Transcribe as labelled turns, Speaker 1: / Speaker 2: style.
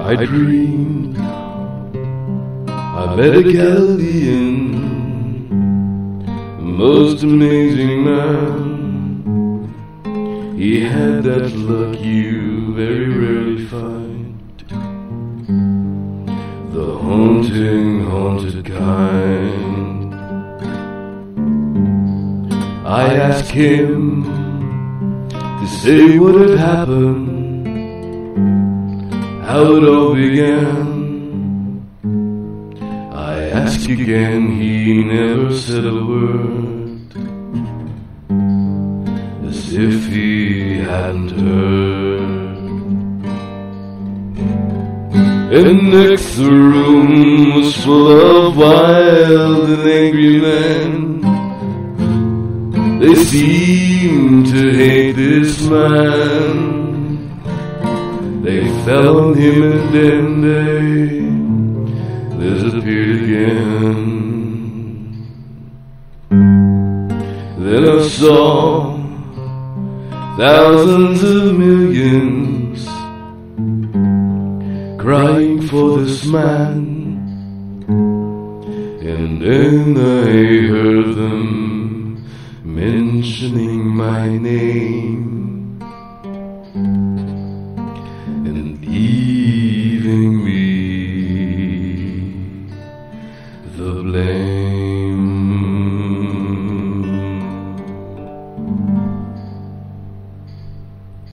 Speaker 1: I dreamed I met a Galilean, the most amazing man. He had that luck you very rarely find, the haunting, haunted kind. I asked him to say what had happened, how it all began. I asked again, he never said a word, as if he hadn't heard. And next the room was full of wild and angry men. They seemed to hate this man. They fell on him and then they disappeared again. Then I saw thousands of millions crying for this man, and then I heard them mentioning my name.